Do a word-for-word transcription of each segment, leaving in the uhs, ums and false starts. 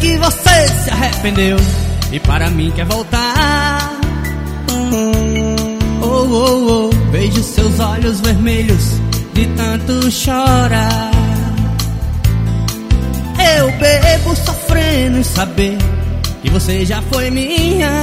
que você se arrependeu e para mim quer voltar. Oh, oh, oh, vejo seus olhos vermelhos de tanto chorar. Eu bebo sofrendo em saber que você já foi minha.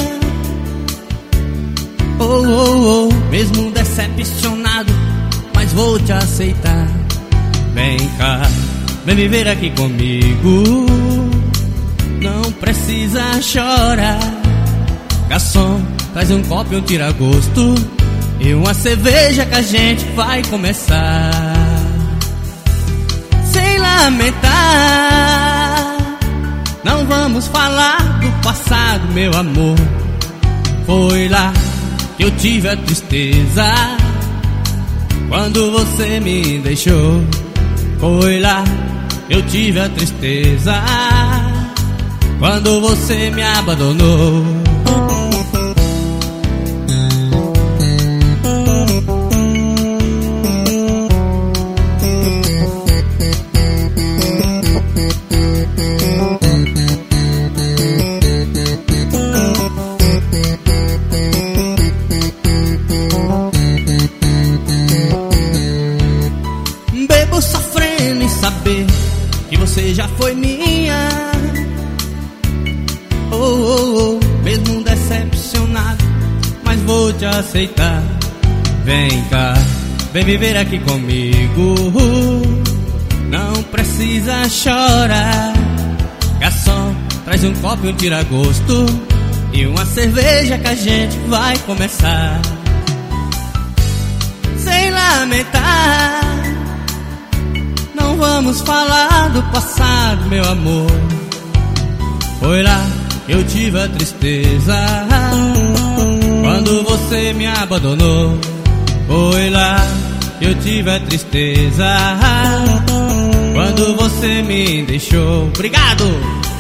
Oh, oh, oh, mesmo decepcionado, mas vou te aceitar. Vem cá, vem viver aqui comigo. Não precisa chorar. Garçom, traz um copo e um tira-gosto e uma cerveja que a gente vai começar. Sem lamentar, não vamos falar do passado, meu amor. Foi lá que eu tive a tristeza quando você me deixou. Foi lá que eu tive a tristeza quando você me abandonou. Bebo sofrendo em saber que você já foi minha. Oh, oh, oh, mesmo decepcionado, mas vou te aceitar. Vem cá, vem viver aqui comigo. Não precisa chorar. Garçom, traz um copo e um tira-gosto e uma cerveja que a gente vai começar. Sem lamentar, não vamos falar do passado, meu amor. Foi lá que eu tive a tristeza quando você me abandonou. Foi lá que eu tive a tristeza quando você me deixou. Obrigado!